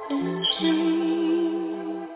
and change.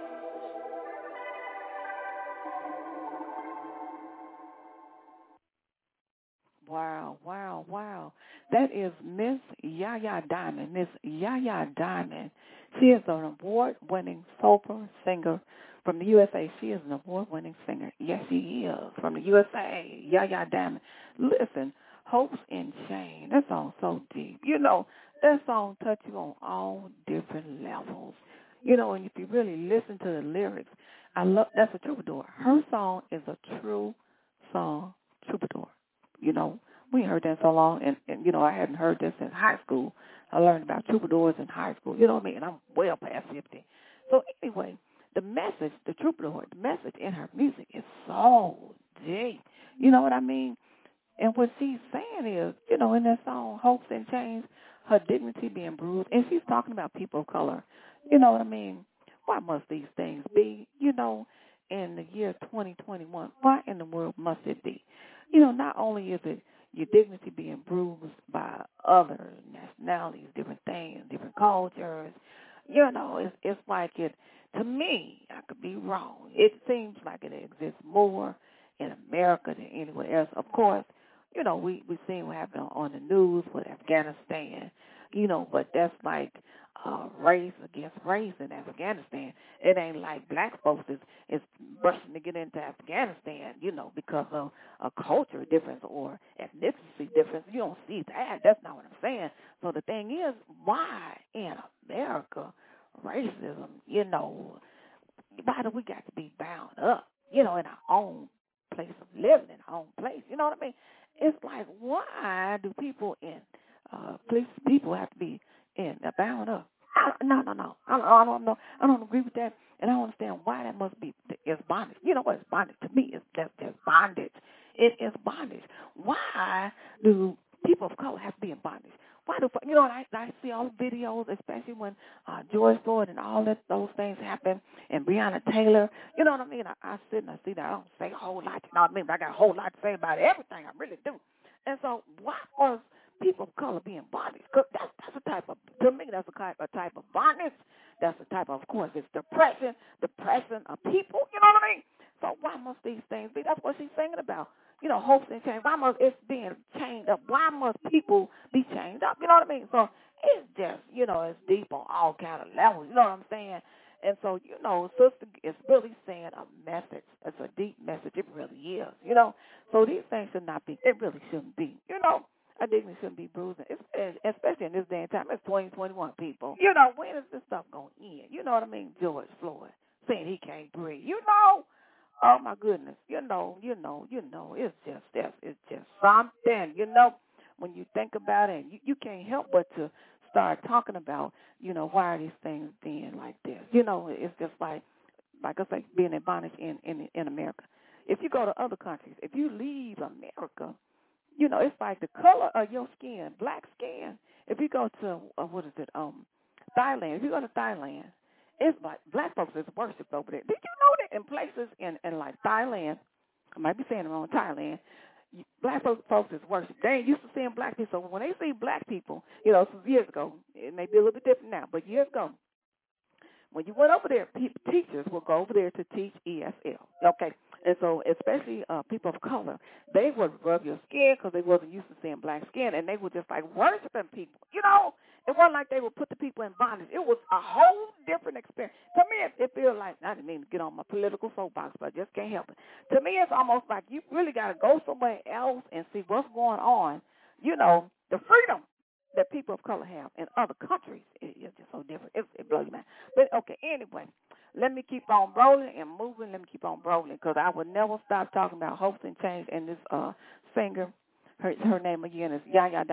Wow, wow, wow. That is Miss Yaya Diamond. Miss Yaya Diamond. She is an award-winning soprano singer from the USA. She is an award-winning singer. Yes, she is. From the USA. Yaya Diamond. Listen, Hopes in Chain. That song's so deep. You know, that song touch you on all different levels. You know, and if you really listen to the lyrics, that's a troubadour. Her song is a true song troubadour. You know, we ain't heard that in so long, and you know, I hadn't heard this since high school. I learned about troubadours in high school. You know what I mean? And I'm well past 50. So anyway, the message, the troubadour, the message in her music is so deep. You know what I mean? And what she's saying is, you know, in that song, Hopes and Chains, her dignity being bruised. And she's talking about people of color. You know what I mean? Why must these things be? You know, in the year 2021, why in the world must it be? You know, not only is it your dignity being bruised by other nationalities, different things, different cultures, you know, it's like it, to me, I could be wrong. It seems like it exists more in America than anywhere else. Of course, you know, we seen what happened on the news with Afghanistan, you know, but that's like race against race in Afghanistan. It ain't like black folks is rushing to get into Afghanistan, you know, because of a culture difference or ethnicity difference. You don't see that. That's not what I'm saying. So the thing is, why in America, racism, you know, why do we got to be bound up, you know, in our own place of living, in our own place? You know what I mean? It's like, why do people in people have to be in bound up? No. I don't agree with that, and I don't understand why that must be. It's bondage. You know what? It's bondage to me. It's just bondage. It is bondage. Why do people of color have to be in bondage? Why do you know? I see all the videos, especially when George Floyd and all those things happen, and Breonna Taylor. You know what I mean? I sit and I see that. I don't say a whole lot. You know what I mean? But I got a whole lot to say about everything. I really do. And so, why was people of color being bondage? Because that's a type of, to me, that's a type of bondage. That's a type of course, it's depression of people. You know what I mean? So why must these things be? That's what she's singing about. You know, hopes and change. Why must it's being chained up? Why must people be chained up? You know what I mean? So it's just, you know, it's deep on all kind of levels. You know what I'm saying? And so, you know, sister is really saying a message. It's a deep message. It really is. You know, so these things should not be. It really shouldn't be. You know, I dignity shouldn't be bruising. Especially in this day and time. It's 2021, people. You know, when is this stuff going to end? You know what I mean? George Floyd saying he can't breathe. You know. Oh my goodness, it's just something, you know, when you think about it, you can't help but to start talking about, you know, why are these things being like this? You know, it's just like I say, being in bondage in America. If you go to other countries, if you leave America, you know, it's like the color of your skin, black skin. If you go to Thailand, if you go to Thailand, it's like black folks is worshipped over there. Did you know that in places in like Thailand, I might be saying it wrong, Thailand, black folks is worshipped. They ain't used to seeing black people. So when they see black people, you know, some years ago, it may be a little bit different now, but years ago, when you went over there, teachers will go over there to teach ESL. Okay, and so especially people of color, they would rub your skin because they wasn't used to seeing black skin, and they were just like worshiping people. You know, it wasn't like they would put the people in bondage. It was a whole different experience. To me, it feels like, I didn't mean to get on my political soapbox, but I just can't help it. To me, it's almost like you really got to go somewhere else and see what's going on. You know, the freedom that people of color have in other countries is just so different. It blows me. But okay, anyway, let me keep on rolling and moving. Let me keep on rolling because I will never stop talking about hopes and change. And this singer, her name again is Yaya